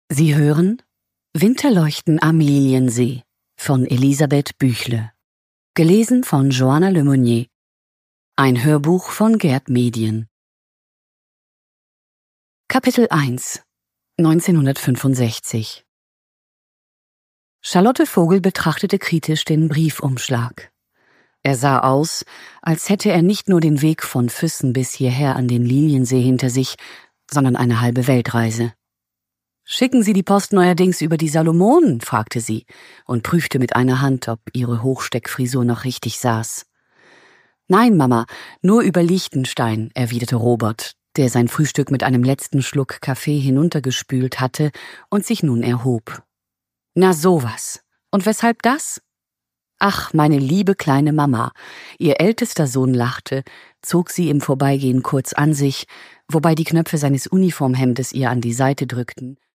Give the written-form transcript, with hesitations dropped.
Sie hören Winterleuchten am Liliensee von Elisabeth Büchle. Gelesen von Joanna Lemonnier. Ein Hörbuch von Gerd Medien. Kapitel 1 1965. Charlotte Vogel betrachtete kritisch den Briefumschlag. Er sah aus, als hätte er nicht nur den Weg von Füssen bis hierher an den Liliensee hinter sich, sondern eine halbe Weltreise. »Schicken Sie die Post neuerdings über die Salomonen?« fragte sie und prüfte mit einer Hand, ob ihre Hochsteckfrisur noch richtig saß. »Nein, Mama, nur über Liechtenstein«, erwiderte Robert, der sein Frühstück mit einem letzten Schluck Kaffee hinuntergespült hatte und sich nun erhob. »Na sowas. Und weshalb das?« »Ach, meine liebe kleine Mama«, ihr ältester Sohn lachte, zog sie im Vorbeigehen kurz an sich, wobei die Knöpfe seines Uniformhemdes ihr an die Seite drückten